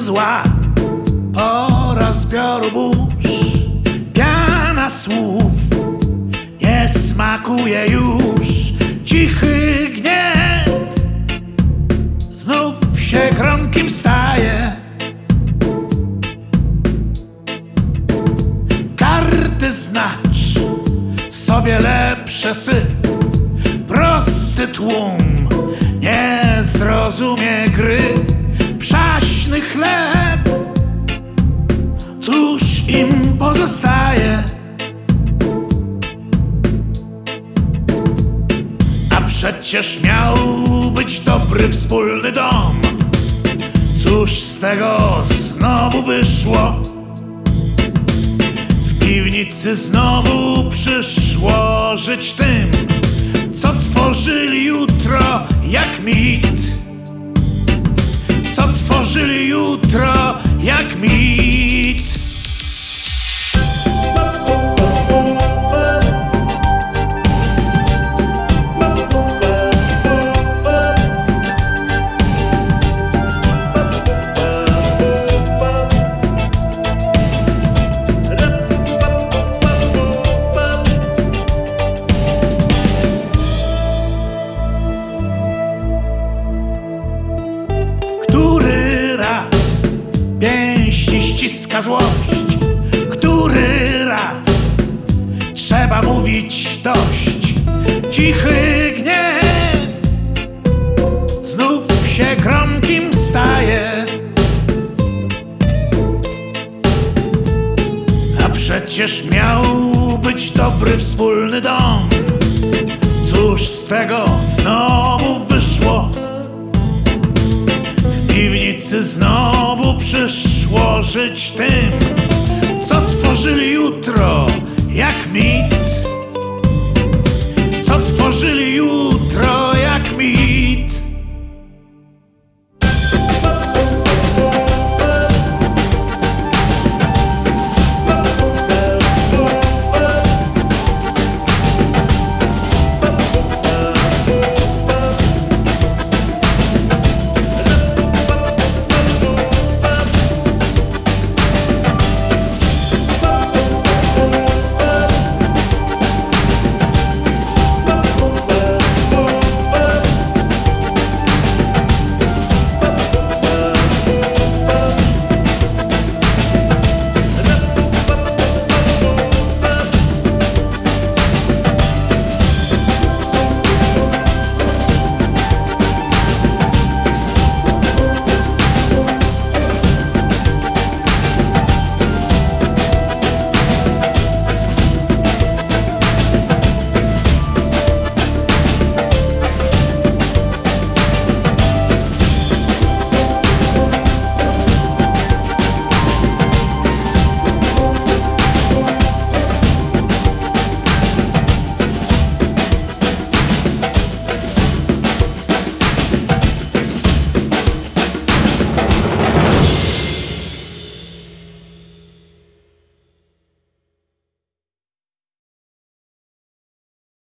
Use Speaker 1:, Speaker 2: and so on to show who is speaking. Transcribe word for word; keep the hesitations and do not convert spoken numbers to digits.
Speaker 1: zła, pora zbioru burz, piana słów nie smakuje już. Cichy gniew znów się gromkim staje. Karty znacz, sobie lepsze syp. Prosty tłum nie zrozumie gry. Przaśny chleb, cóż im pozostaje? A przecież miał być dobry wspólny dom. Cóż z tego znowu wyszło? W piwnicy znowu przyszło żyć tym, co tworzyli jutro jak mit. Co tworzyli jutro jak mit. Pięści ściska złość, który raz trzeba mówić dość. Cichy gniew znów się gromkim staje. A przecież miał być dobry wspólny dom. Cóż z tego znowu wyszło? W piwnicy znowu przyszło żyć tym, co tworzyli jutro jak mit. Co tworzyli jutro